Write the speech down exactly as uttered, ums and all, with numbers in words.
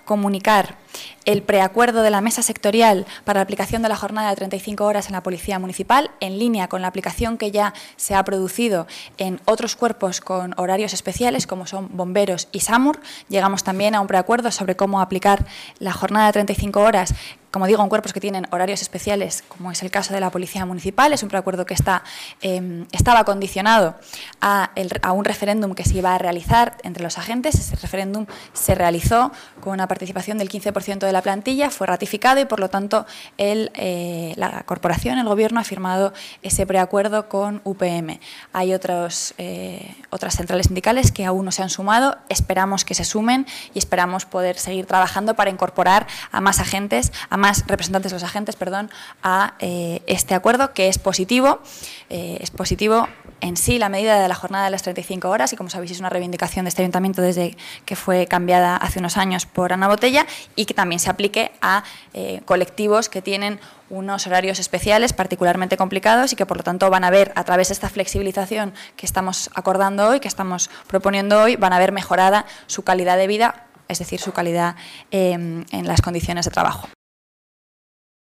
comunicar el preacuerdo de la mesa sectorial para la aplicación de la jornada de treinta y cinco horas en la Policía Municipal, en línea con la aplicación que ya se ha producido en otros cuerpos con horarios especiales, como son bomberos y SAMUR. Llegamos también a un preacuerdo sobre cómo aplicar la jornada de treinta y cinco horas, como digo, en cuerpos que tienen horarios especiales, como es el caso de la Policía Municipal. Es un preacuerdo que está, eh, estaba condicionado a, el, a un referéndum que se iba a realizar entre los agentes. Ese referéndum se realizó con una participación del quince por ciento de la plantilla, fue ratificado y, por lo tanto, el, eh, la corporación, el Gobierno, ha firmado ese preacuerdo con U P M. Hay otros, eh, otras centrales sindicales que aún no se han sumado. Esperamos que se sumen y esperamos poder seguir trabajando para incorporar a más agentes, a más representantes de los agentes, perdón, a eh, este acuerdo, que es positivo. Eh, es positivo en sí la medida de la jornada de las treinta y cinco horas, y como sabéis es una reivindicación de este ayuntamiento desde que fue cambiada hace unos años por Ana Botella, y que también se aplique a eh, colectivos que tienen unos horarios especiales particularmente complicados y que, por lo tanto, van a ver, a través de esta flexibilización que estamos acordando hoy, que estamos proponiendo hoy, van a ver mejorada su calidad de vida, es decir, su calidad eh, en las condiciones de trabajo.